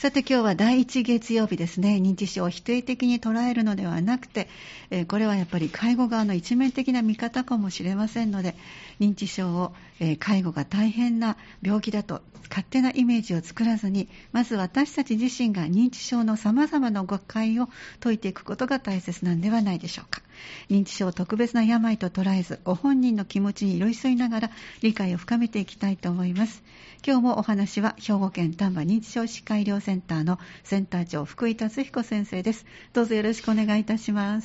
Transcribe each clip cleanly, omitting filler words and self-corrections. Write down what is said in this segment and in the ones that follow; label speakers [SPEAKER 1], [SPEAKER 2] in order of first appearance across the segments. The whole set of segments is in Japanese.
[SPEAKER 1] さて今日は第1月曜日ですね。認知症を否定的に捉えるのではなくて、これはやっぱり介護側の一面的な見方かもしれませんので、認知症を、介護が大変な病気だと勝手なイメージを作らずに、まず私たち自身が認知症の様々な誤解を解いていくことが大切なんではないでしょうか。認知症を特別な病と捉えず、ご本人の気持ちに寄り添いながら理解を深めていきたいと思います。今日もお話は兵庫県丹波認知症疾患医療センターのセンター長福井達彦先生です。どうぞよろしくお願いいたします。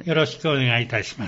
[SPEAKER 2] よろしくお願いいたします。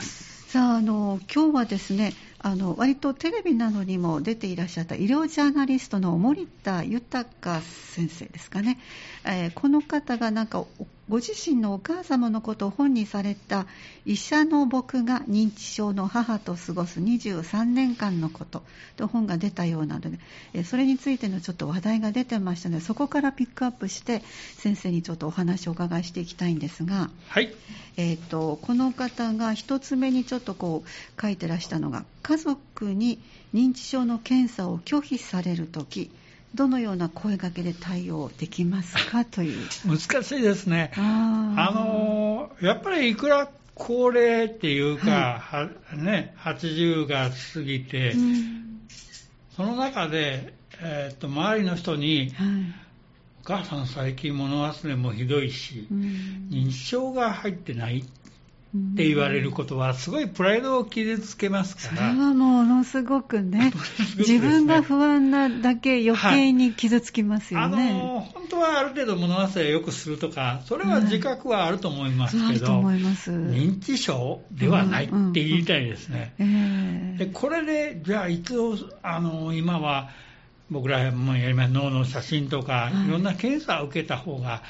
[SPEAKER 1] さあ、今日はですね、割とテレビなどにも出ていらっしゃった医療ジャーナリストの森田豊先生ですかね。この方がご自身のお母様のことを本にされた医者の僕が認知症の母と過ごす23年間のことと本が出たようなので、それについてのちょっと話題が出てましたので、そこからピックアップして先生にちょっとお話をお伺いしていきたいんですが、
[SPEAKER 2] はい。
[SPEAKER 1] この方が一つ目にちょっと書いてらしたのが、家族に認知症の検査を拒否されるとき、どのような声掛けで対応できますかという。
[SPEAKER 2] 難しいですね。やっぱりいくら高齢っていうか、80が過ぎて、その中で、周りの人に、お母さん最近物忘れもひどいし、認知症が入ってないって言われることはすごいプライドを傷つけますから。
[SPEAKER 1] それはものすごくね、自分が不安なだけ余計に傷つきますよね。
[SPEAKER 2] 本当はある程度物忘れをよくするとか、それは自覚はあると思いますけど、認知症ではないって言いたいですね。でこれでじゃあ一応今は僕らもやります脳の写真とか、いろんな検査を受けた方が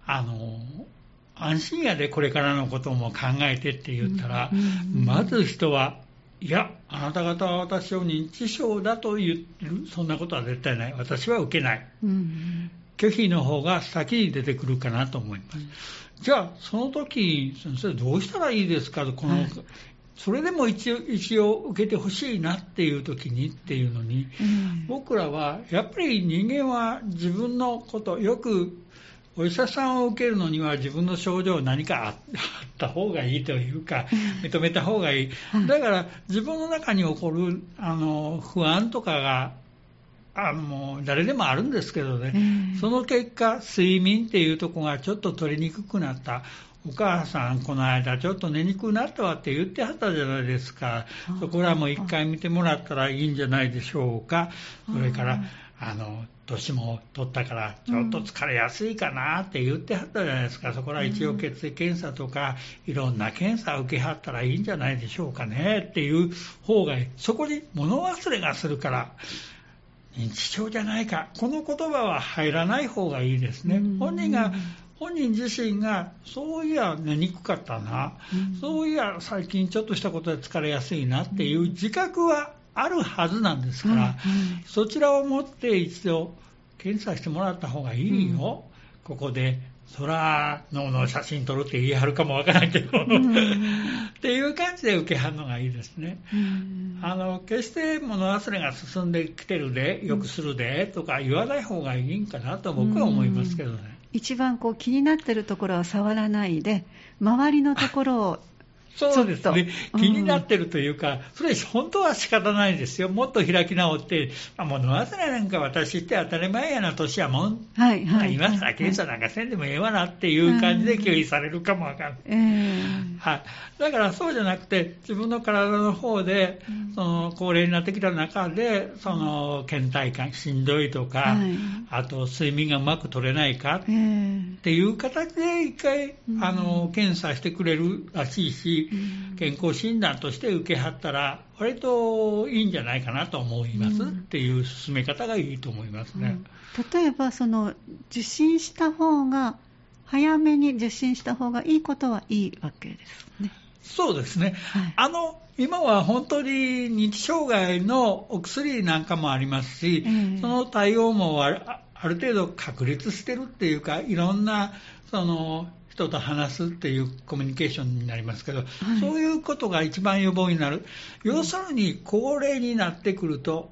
[SPEAKER 2] 安心やで、これからのことも考えてって言ったら、まず人は、いや、あなた方は私を認知症だと言ってる、そんなことは絶対ない、私は受けない、拒否の方が先に出てくるかなと思います。じゃあその時先生どうしたらいいですかと、それでも一応受けてほしいなっていう時にっていうのに、僕らはやっぱり人間は自分のこと、よくお医者さんを受けるのには自分の症状何かあった方がいいというか、認めた方がいい。だから自分の中に起こる不安とかが誰でもあるんですけどね、その結果睡眠っていうところがちょっと取りにくくなった。お母さんこの間ちょっと寝にくくなったわって言ってはったじゃないですか。そこらも一回見てもらったらいいんじゃないでしょうか。それから年も取ったからちょっと疲れやすいかなって言ってはったじゃないですか。そこら一応血液検査とかいろんな検査を受けはったらいいんじゃないでしょうかねっていう方がいい。そこに物忘れがするから認知症じゃないか、この言葉は入らない方がいいですね。本人自身がそういや寝にくかったな、そういや最近ちょっとしたことで疲れやすいなっていう自覚はあるはずなんですから、そちらを持って一度検査してもらった方がいいよ。ここでそら脳の写真撮るって言い張るかもわからないけど、っていう感じで受けはるのがいいですね。決して物忘れが進んできてるでよくするでとか言わない方がいいんかなと僕は思いますけどね。
[SPEAKER 1] 一番気になってるところは触らないで、周りのところを
[SPEAKER 2] そうですね、気になってるというか、それ本当は仕方ないですよ。もっと開き直って、物忘れなんか私って当たり前やな、年やもん、今更検査なんかせんでもええわなっていう感じで拒否されるかもわかんない。だからそうじゃなくて、自分の体の方で、高齢になってきた中で、倦怠感、しんどいとか、あと睡眠がうまく取れないかっていう形で一回検査してくれるらしいし、健康診断として受けはったら割といいんじゃないかなと思いますっていう進め方がいいと思いますね。
[SPEAKER 1] 例えば受診した方が、早めに受診した方がいいことはいいわけですね。
[SPEAKER 2] そうですね、今は本当に認知障害のお薬なんかもありますし、その対応もある程度確立してるっていうか、いろんな人と話すっていうコミュニケーションになりますけど、そういうことが一番予防になる。要するに高齢になってくると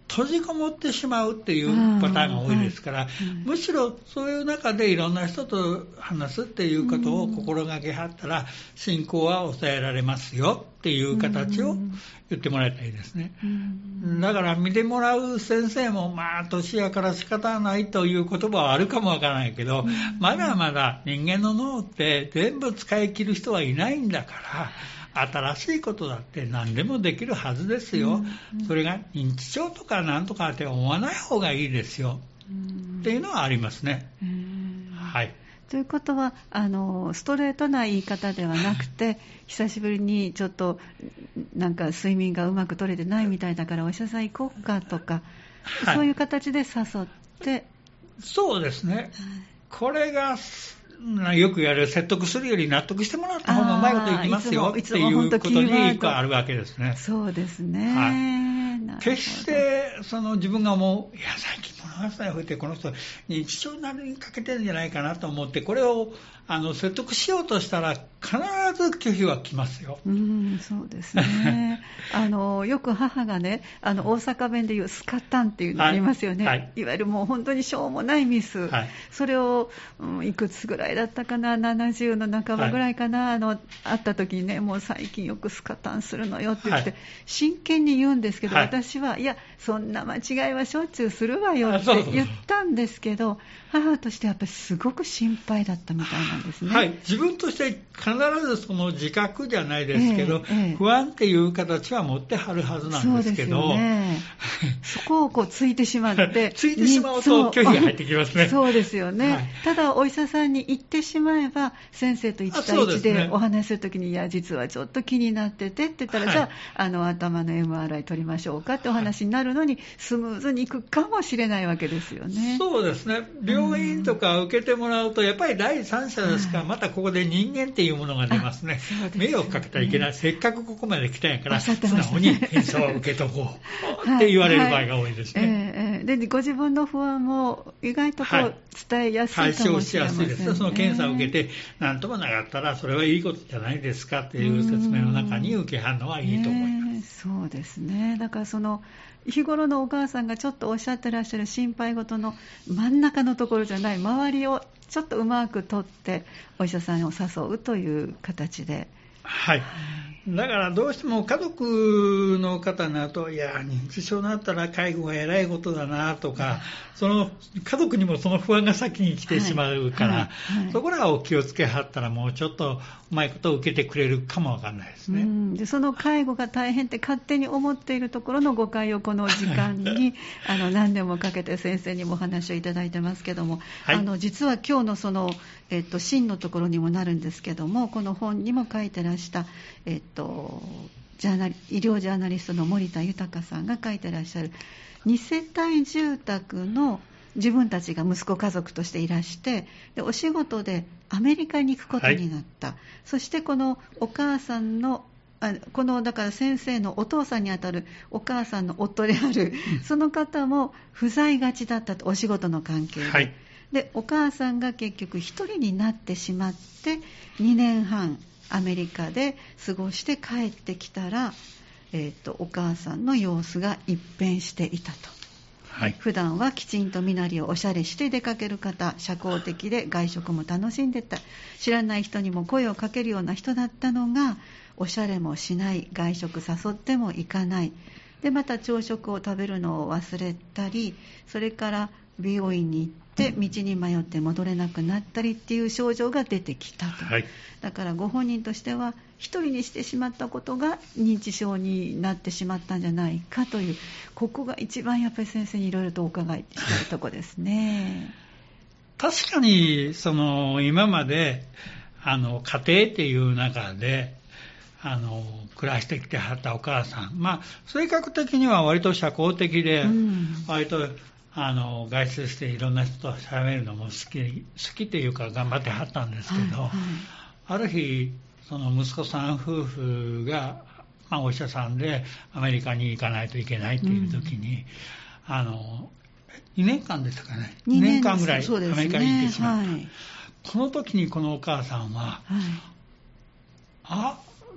[SPEAKER 2] 閉じこもってしまうっていうパターンが多いですから、むしろそういう中でいろんな人と話すっていうことを心がけはったら、信仰は抑えられますよっていう形を言ってもらいたいですね。だから見てもらう先生も、年やから仕方ないという言葉はあるかもわからないけど、まだまだ人間の脳って全部使い切る人はいないんだから、新しいことだって何でもできるはずですよ。それが認知症とかなんとかって思わない方がいいですよ。っていうのはありますね。はい。
[SPEAKER 1] ということはストレートな言い方ではなくて、久しぶりにちょっとなんか睡眠がうまく取れてないみたいだからお医者さん行こうかとか、はい、そういう形で誘って。
[SPEAKER 2] そうですね。これがよくやる説得するより納得してもらった方がうまいこといきますよっていうことに一個あるわけですね。
[SPEAKER 1] そうですね。
[SPEAKER 2] はい、決して自分が思う、いや最近物忘れを吹いてこの人認知症なりにかけてるんじゃないかなと思ってこれを説得しようとしたら必ず拒否は来ますよ。
[SPEAKER 1] そうですね。よく母がね大阪弁で言うスカタンっていうのありますよね。はい、いわゆるもう本当にしょうもないミス、はい、それを、いくつぐらいだったかな、70の半ばぐらいかな、会った時にね、もう最近よくスカタンするのよって言って、はい、真剣に言うんですけど、はい、私はいやそんな間違いはしょっちゅうするわよって言ったんですけど、母としてやっぱりすごく心配だったみたいなんですね。
[SPEAKER 2] はい、自分として必ずその自覚じゃないですけど、不安っていう形は持ってはるはずなんですけど、
[SPEAKER 1] そこをついてしまって
[SPEAKER 2] ついてしまうと拒否が入ってきますね。
[SPEAKER 1] そうですよね。はい、ただお医者さんに行ってしまえば先生と1対1でお話しするときに、いや実はちょっと気になっててって言ったら、はい、じゃあ頭の MRI 取りましょうかってお話になるのに、スムーズにいくかもしれないわけですよね。
[SPEAKER 2] そうですね。病院とか受けてもらうとやっぱり第三者ですから、またここで人間っていうものが出ますね。迷惑かけたらいけない。せっかくここまで来たんやから素直に検査を受けとこうって言われる場合が多いですね。
[SPEAKER 1] でご自分の不安も意外と伝えやすいかもしれませんね。
[SPEAKER 2] 解消しやすいです。その検査を受けて何ともなかったらそれはいいことじゃないですかっていう説明の中に受けはんのはいいと思います。
[SPEAKER 1] そうですね。だから日頃のお母さんがちょっとおっしゃってらっしゃる心配事の真ん中のところじゃない周りをちょっとうまく取ってお医者さんを誘うという形で。
[SPEAKER 2] はい。だからどうしても家族の方になると、いや認知症になったら介護がえらいことだなとか、その家族にもその不安が先に来てしまうから、そこらを気をつけはったらもうちょっとうまいことを受けてくれるかもわかんないですね。
[SPEAKER 1] でその介護が大変って勝手に思っているところの誤解をこの時間に何年もかけて先生にもお話をいただいてますけども、はい、実は今日の真のところにもなるんですけども、この本にも書いてらした、医療ジャーナリストの森田豊さんが書いてらっしゃる2世帯住宅の自分たちが息子家族としていらして、でお仕事でアメリカに行くことになった、はい、そしてこのお母さんのだから先生のお父さんにあたるお母さんの夫である、その方も不在がちだったと、お仕事の関係で、はい、でお母さんが結局一人になってしまって2年半アメリカで過ごして帰ってきたら、お母さんの様子が一変していたと。はい、普段はきちんと身なりをおしゃれして出かける方、社交的で外食も楽しんでた、知らない人にも声をかけるような人だったのが、おしゃれもしない、外食誘っても行かないで、また朝食を食べるのを忘れたり、それから美容院に行って道に迷って戻れなくなったりっていう症状が出てきたと、はい、だからご本人としては一人にしてしまったことが認知症になってしまったんじゃないかという、ここが一番やっぱり先生にいろいろとお伺いしたいところですね。
[SPEAKER 2] 確かに今まで家庭っていう中で暮らしてきてはったお母さん、性格的には割と社交的で、割と外出していろんな人と喋るのも好きっていうか頑張ってはったんですけど、ある日その息子さん夫婦が、お医者さんでアメリカに行かないといけないっていう時に、2年間ですかね、2年間ぐらいアメリカに行ってしまった、この時にこのお母さんは、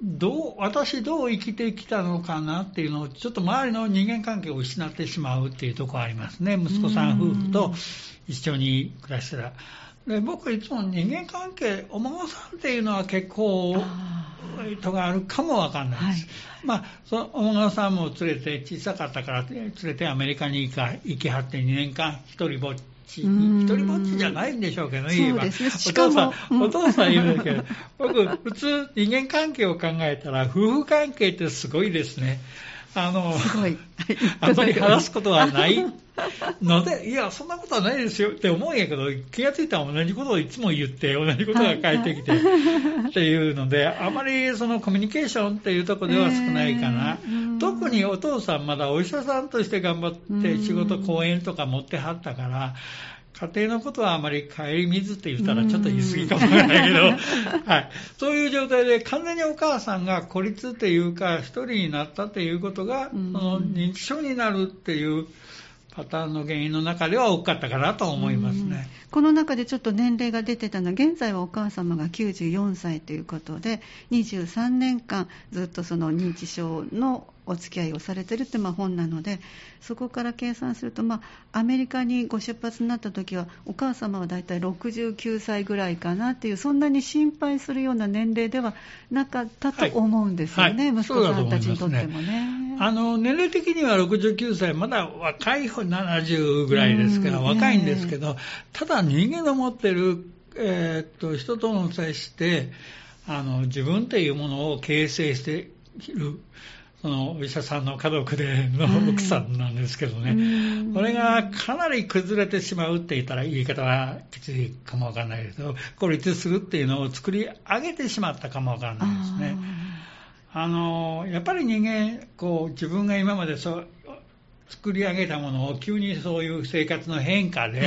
[SPEAKER 2] 私どう生きてきたのかなっていうのを、ちょっと周りの人間関係を失ってしまうっていうところがありますね。息子さん夫婦と一緒に暮らしてた。で、僕いつも人間関係、お孫さんっていうのは結構意図があるかもわかんないです。そのお孫さんも連れて、小さかったから連れてアメリカに行きはって2年間一人ぼっち。一人ぼっちじゃないんでしょうけどね、言えば。お父さん言うんだけど、僕、普通人間関係を考えたら、夫婦関係ってすごいですね。
[SPEAKER 1] すごい。
[SPEAKER 2] あんまり話すことはないので、いや、そんなことはないですよって思うんやけど、気がついたら同じことをいつも言って、同じことが返ってきて、っていうので、あまりそのコミュニケーションっていうところでは少ないかな。特にお父さんまだお医者さんとして頑張って仕事、講演とか持ってはったから、家庭のことはあまり顧みずって言ったらちょっと言い過ぎかもしれないけど、はい、そういう状態で完全にお母さんが孤立っていうか一人になったっていうことが、その認知症になるっていうパターンの原因の中では大きかったかなと思いますね。
[SPEAKER 1] この中でちょっと年齢が出てたのは、現在はお母様が94歳ということで、23年間ずっとその認知症のお付き合いをされているって本なので、そこから計算すると、アメリカにご出発になった時はお母様はだいたい69歳ぐらいかなっていう、そんなに心配するような年齢ではなかったと思うんですよね、息子さんたちにとってもね。
[SPEAKER 2] 年齢的には69歳、まだ若い方70ぐらいですから若いんですけど、ただ人間の持っている、人との接して自分というものを形成している、そのお医者さんの家族での奥さんなんですけどね、これがかなり崩れてしまうって言ったら言い方はきついかもわからないけど、孤立するっていうのを作り上げてしまったかもわからないですね。やっぱり人間自分が今まで作り上げたものを急にそういう生活の変化で、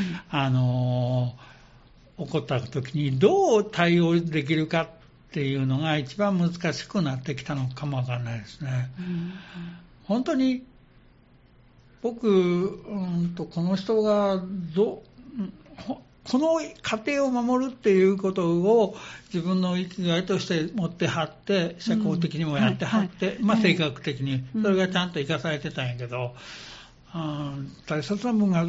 [SPEAKER 2] 起こった時にどう対応できるかっていうのが一番難しくなってきたのかもわからないですね。本当に僕、この人がこの家庭を守るっていうことを自分の生きがいとして持ってはって、社交的にもやってはって、性格的にそれがちゃんと生かされてたんやけど、大切な分が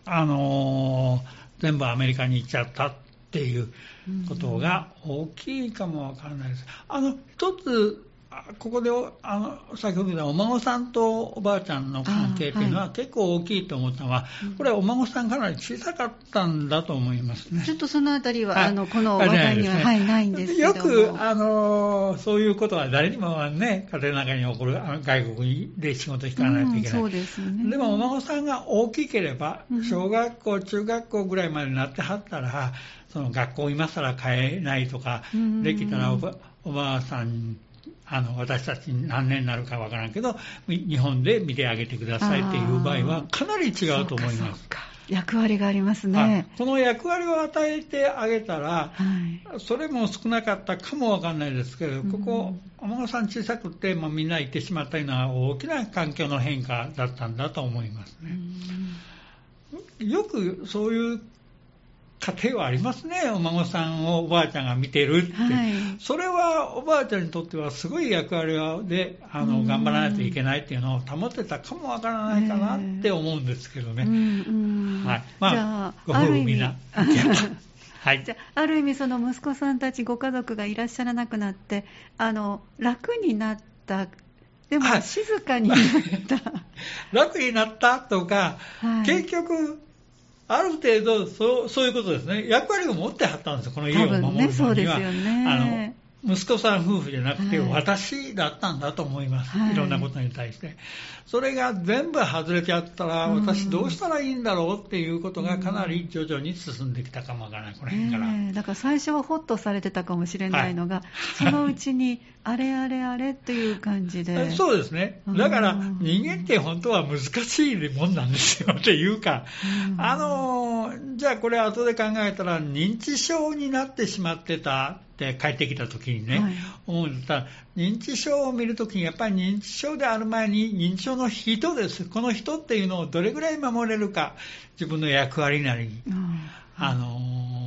[SPEAKER 2] 全部アメリカに行っちゃったっていうことが大きいかもわからないです。一つここで先ほど言ったお孫さんとおばあちゃんの関係っていうのは結構大きいと思ったのは、これはお孫さんかなり小さかったんだと思いますね。
[SPEAKER 1] ちょっとそのあたりは、この話題には、ないんですけども、
[SPEAKER 2] よくそういうことは誰にもね、家庭の中に起こる外国で仕事引かないといけない、
[SPEAKER 1] そうですね。
[SPEAKER 2] でもお孫さんが大きければ、小学校中学校ぐらいまでになってはったら、その学校今更変えないとかできたら、おばあさん私たち何年になるかわからんけど、日本で見てあげてくださいっていう場合はかなり違うと思います。
[SPEAKER 1] 役割がありますね。
[SPEAKER 2] この役割を与えてあげたら、それも少なかったかもわからないですけど、ここお孫さん小さくて、みんな行ってしまったような大きな環境の変化だったんだと思いますね。よくそういう家庭はありますね。お孫さんをおばあちゃんが見てるって、それはおばあちゃんにとってはすごい役割で頑張らないといけないっていうのを保ってたかもわからないかなって思うんですけどね。じゃあご夫婦みんな
[SPEAKER 1] じゃある意味その息子さんたちご家族がいらっしゃらなくなって楽になった、でも静かになった
[SPEAKER 2] 楽になったとか、結局ある程度そういうことですね。役割を持ってはったんですよ、この家を守るのには。
[SPEAKER 1] そうですよね。
[SPEAKER 2] 息子さん夫婦じゃなくて、私だったんだと思います、いろんなことに対して。それが全部外れちゃったら、私どうしたらいいんだろうっていうことがかなり徐々に進んできたかもわからない、この辺から。
[SPEAKER 1] だから最初はホッとされてたかもしれないのが、そのうちにあれあれあれっていう感じで。
[SPEAKER 2] そうですね。だから人間って本当は難しいもんなんですよっていうか、じゃあこれ後で考えたら認知症になってしまってたって帰ってきた時にね、思うんだったら、認知症を見るときにやっぱり認知症である前に認知症の人です。この人っていうのをどれぐらい守れるか、自分の役割なり、そ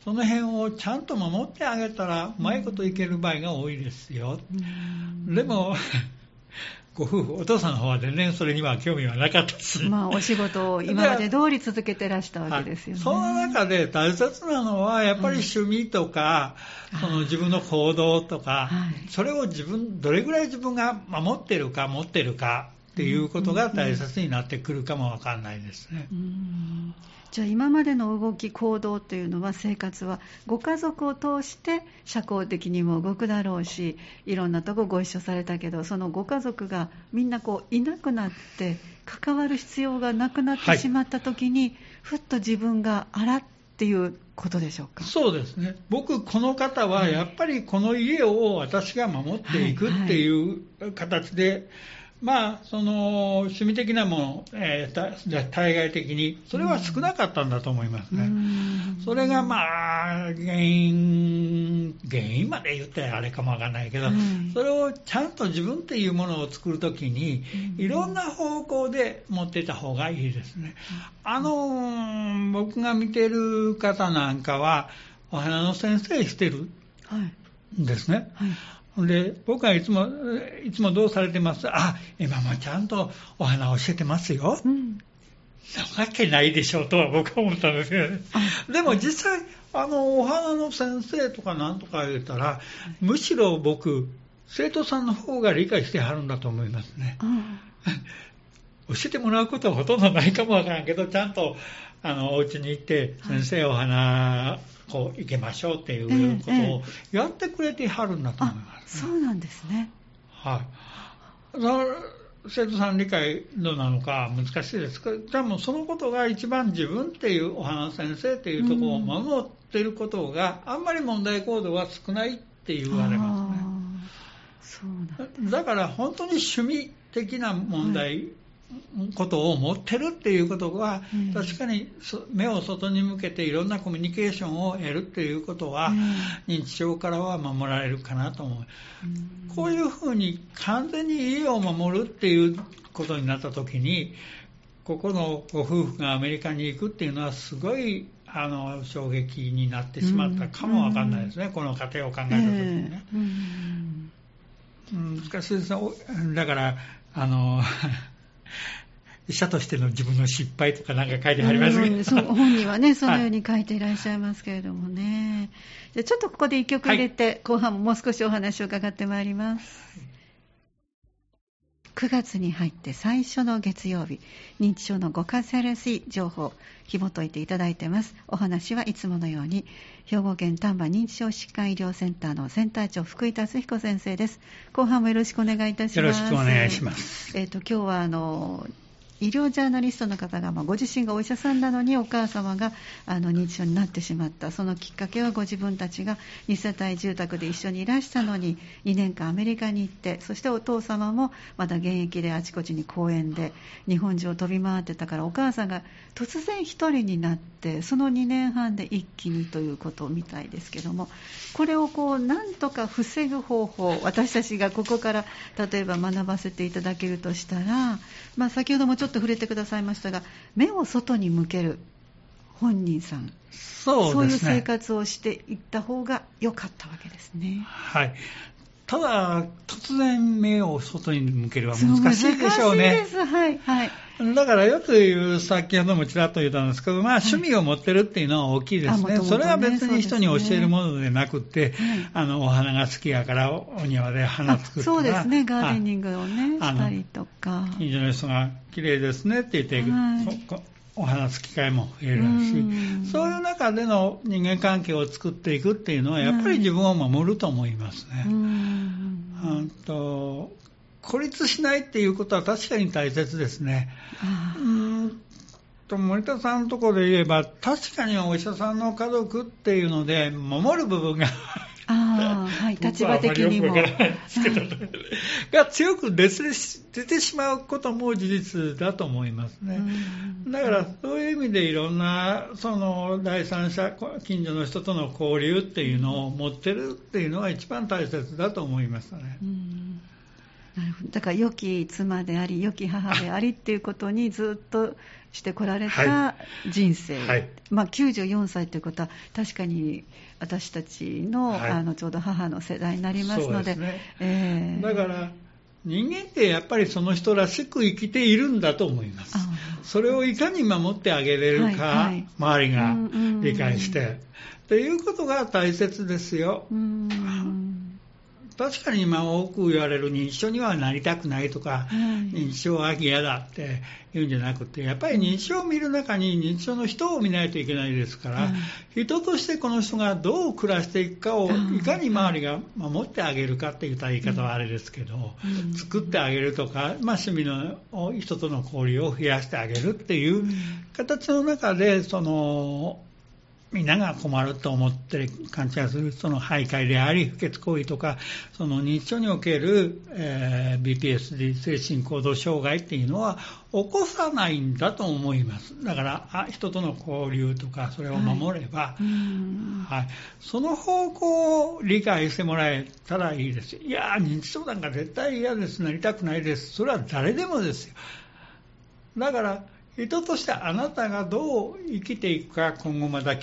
[SPEAKER 2] その辺をちゃんと守ってあげたらうまいこといける場合が多いですよ。でもご夫婦、お父さんの方は全然それには興味はなかったし、
[SPEAKER 1] お仕事を今まで通り続けてらしたわけですよね。
[SPEAKER 2] その中で大切なのはやっぱり趣味とか、その自分の行動とか、それをどれぐらい自分が守ってるか持ってるかっていうことが大切になってくるかもわかんないですね。
[SPEAKER 1] じゃあ今までの動き行動というのは、生活はご家族を通して社交的にも動くだろうし、いろんなとこご一緒されたけど、そのご家族がみんないなくなって関わる必要がなくなってしまった時に、ふっと自分があらっていうことでしょうか。
[SPEAKER 2] そうですね。僕この方はやっぱりこの家を私が守っていくっていう形で、その趣味的なもの、対外的にそれは少なかったんだと思いますね。それが原因まで言ったらあれかもわからないけど、それをちゃんと自分っていうものを作るときに、いろんな方向で持っていた方がいいですね。僕が見ている方なんかはお花の先生してるんですね。で、僕はいつもどうされてます？今もちゃんとお花を教えてますよ。なわけないでしょうとは僕は思ったんですけどね。でも実際お花の先生とかなんとか言ったら、むしろ僕生徒さんの方が理解してはるんだと思いますね。教えてもらうことはほとんどないかもわからんけど、ちゃんとお家に行って先生お花行きましょうっていうことをやってくれてはるんだと思います、
[SPEAKER 1] そうなんですね。
[SPEAKER 2] 生徒さん理解どうなのか難しいですけど、でもそのことが一番自分っていうお花先生っていうところを守っていることがあんまり問題行動は少ないって言われますね。そうなんです。だから本当に趣味的な問題、ことを持ってるっていうことは、確かに目を外に向けていろんなコミュニケーションを得るっていうことは、認知症からは守られるかなと思う。こういうふうに完全に家を守るっていうことになったときに、ここのご夫婦がアメリカに行くっていうのはすごい衝撃になってしまったかもわかんないですね、この過程を考えたときにね。難しいですね。だから医者としての自分の失敗とかなんか書いてありますけど、
[SPEAKER 1] 本にはねそのように書いていらっしゃいますけれどもね。じゃあちょっとここで一曲入れて、後半ももう少しお話を伺ってまいります。9月に入って最初の月曜日、認知症のご家庭やすい情報紐解いていただいてます。お話はいつものように兵庫県丹波認知症疾患医療センターのセンター長福井達彦先生です。後半もよろしくお願いいたします。
[SPEAKER 2] よろしくお願いします。
[SPEAKER 1] 今日は医療ジャーナリストの方が、ご自身がお医者さんなのにお母様が認知症になってしまった。そのきっかけはご自分たちが2世帯住宅で一緒にいらしたのに2年間アメリカに行って、そしてお父様もまだ現役であちこちに講演で日本中を飛び回ってたから、お母さんが突然一人になって、その2年半で一気にということみたいですけども、これをなんとか防ぐ方法、私たちがここから例えば学ばせていただけるとしたら、先ほどもちょっと触れてくださいましたが、目を外に向ける本人さん、そういう生活をしていった方が良かったわけですね。
[SPEAKER 2] はい。ただ突然目を外に向けるは難しいでしょうね。
[SPEAKER 1] 難しいです。はいはい。
[SPEAKER 2] だからよく言う、先ほどもちらっと言ったんですけど、趣味を持ってるっていうのは大きいですね。それは別に人に教えるものでなくて、お花が好きやからお庭で花作ったら、
[SPEAKER 1] そうですね、ガーデニングをねしたりとか、
[SPEAKER 2] 近所の人が綺麗ですねって言って、お花つき会も増えるし、そういう中での人間関係を作っていくっていうのはやっぱり自分を守ると思いますね。孤立しないっていうことは確かに大切ですね。森田さんのところで言えば、確かにお医者さんの家族っていうので守る部分が
[SPEAKER 1] 立場的にも
[SPEAKER 2] が強く出てしまうことも事実だと思いますね。だからそういう意味でいろんな第三者、近所の人との交流っていうのを持ってるっていうのが一番大切だと思いましたね。
[SPEAKER 1] だから良き妻であり良き母でありっていうことにずっとしてこられた人生、
[SPEAKER 2] はい、
[SPEAKER 1] 94歳ということは確かに私たちの、はい、ちょうど母の世代になりますので、
[SPEAKER 2] そうですね、だから人間ってやっぱりその人らしく生きているんだと思います。それをいかに守ってあげれるか、はいはい、周りが理解してということが大切ですよ。確かに今多く言われる認知症にはなりたくないとか、認知症は嫌だって言うんじゃなくて、やっぱり認知症を見る中に認知症の人を見ないといけないですから、人としてこの人がどう暮らしていくかをいかに周りが守ってあげるかって言った言い方はあれですけど、作ってあげるとか、趣味の人との交流を増やしてあげるっていう形の中で、みんなが困ると思って勘違いするその徘徊であり不潔行為とか、その認知症における、BPSD 精神行動障害っていうのは起こさないんだと思います。だから人との交流とかそれを守れば、はい、その方向を理解してもらえたらいいです。いや認知症なんか絶対嫌です、なりたくないです、それは誰でもですよ。だから人としてあなたがどう生きていくか、今後また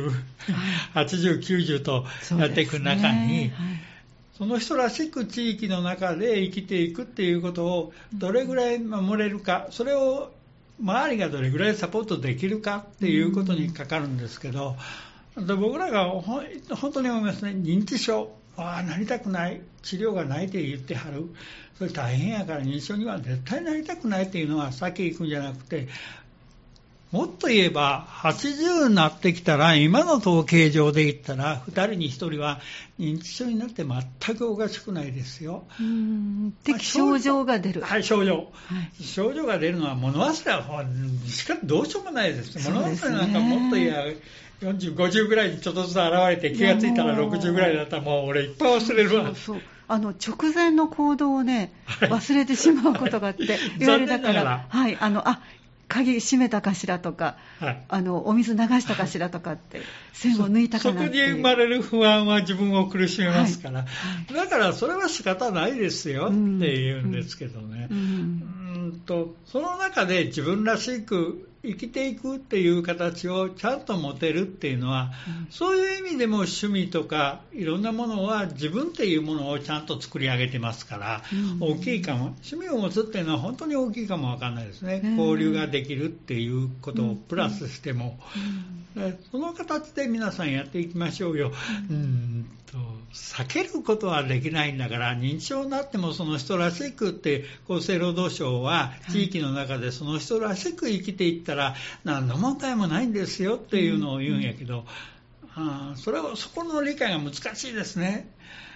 [SPEAKER 2] 90、80、90とやっていく中に、その人らしく地域の中で生きていくっていうことをどれぐらい守れるか、それを周りがどれぐらいサポートできるかっていうことにかかるんですけど、僕らが本当に思いますね。認知症なりたくない、治療がないって言ってはる、それ大変やから認知症には絶対なりたくないっていうのは先行くんじゃなくて、もっと言えば80になってきたら、今の統計上で言ったら2人に1人は認知症になって全くおかしくないですよ。
[SPEAKER 1] 症状が出る、
[SPEAKER 2] はい、症状が出るのは物忘れはしかどうしようもないです。物忘れなんかもっと言えば40、50ぐらいにちょっとずつ現れて、気がついたら60ぐらいだったらもう俺いっぱい忘れるわ。
[SPEAKER 1] 直前の行動をね、忘れてしまうことがあって言われたから、はい、鍵閉めたかしらとか、はい、お水流したかしらとかって、線を抜いたかなっていう。そこに生まれる不安は自分を苦しめますから、はいはい、だからそれは仕方ないですよって言うんですけどね。その中で自分らしく生きていくっていう形をちゃんと持てるっていうのは、そういう意味でも趣味とかいろんなものは自分っていうものをちゃんと作り上げてますから、大きいかも。趣味を持つっていうのは本当に大きいかもわかんないですね。交流ができるっていうことをプラスしても、その形で皆さんやっていきましょうよ。避けることはできないんだから、認知症になってもその人らしくって厚生労働省は地域の中でその人らしく生きていったら何の問題もないんですよっていうのを言うんやけど、そこの理解が難しいですね。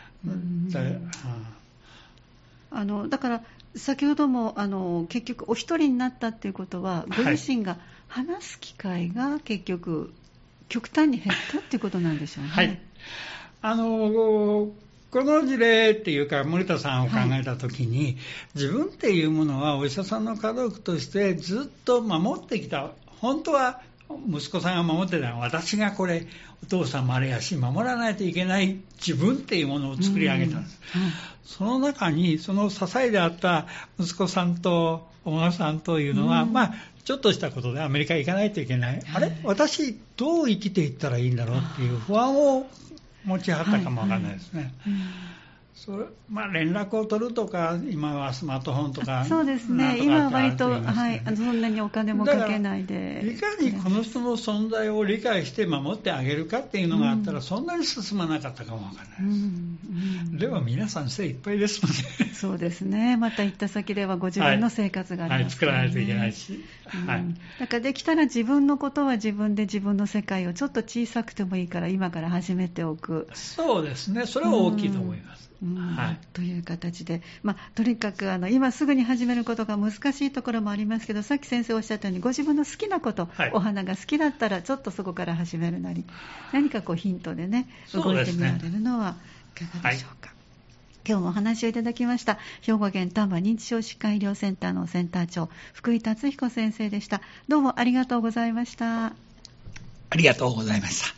[SPEAKER 1] だから先ほども結局お一人になったっていうことは、ご自身が話す機会が結局極端に減ったっていうことなんでしょうね。はい、
[SPEAKER 2] この事例っていうか森田さんを考えたときに、はい、自分っていうものはお医者さんの家族としてずっと守ってきた。本当は息子さんが守ってたのは、私がこれお父さんもあれやし守らないといけない自分っていうものを作り上げたんです。その中にその支えであった息子さんとお孫さんというのは、ちょっとしたことでアメリカ行かないといけない、あれ私どう生きていったらいいんだろうっていう不安を持ちはったかもわからないですね。連絡を取るとか、今はスマートフォンとか、
[SPEAKER 1] そうですね、今は割と、そんなにお金もかけないで、
[SPEAKER 2] いかにこの人の存在を理解して守ってあげるかっていうのがあったら、そんなに進まなかったかもわからないです。でも皆さん精いっぱいですもんね。
[SPEAKER 1] そうですね、また行った先ではご自分の生活がありますからね。
[SPEAKER 2] 作らないといけないし、
[SPEAKER 1] だからできたら自分のことは自分で自分の世界をちょっと小さくてもいいから今から始めておく。
[SPEAKER 2] そうですね、それは大きいと思います。
[SPEAKER 1] という形で、とにかく今すぐに始めることが難しいところもありますけど、さっき先生おっしゃったようにご自分の好きなこと、お花が好きだったらちょっとそこから始めるなり、何かヒントでね、動いてみられるのはいかがでしょうか。今日もお話をいただきました兵庫県丹波認知症疾患医療センターのセンター長、福井達彦先生でした。どうもありがとうございました。
[SPEAKER 2] ありがとうございました。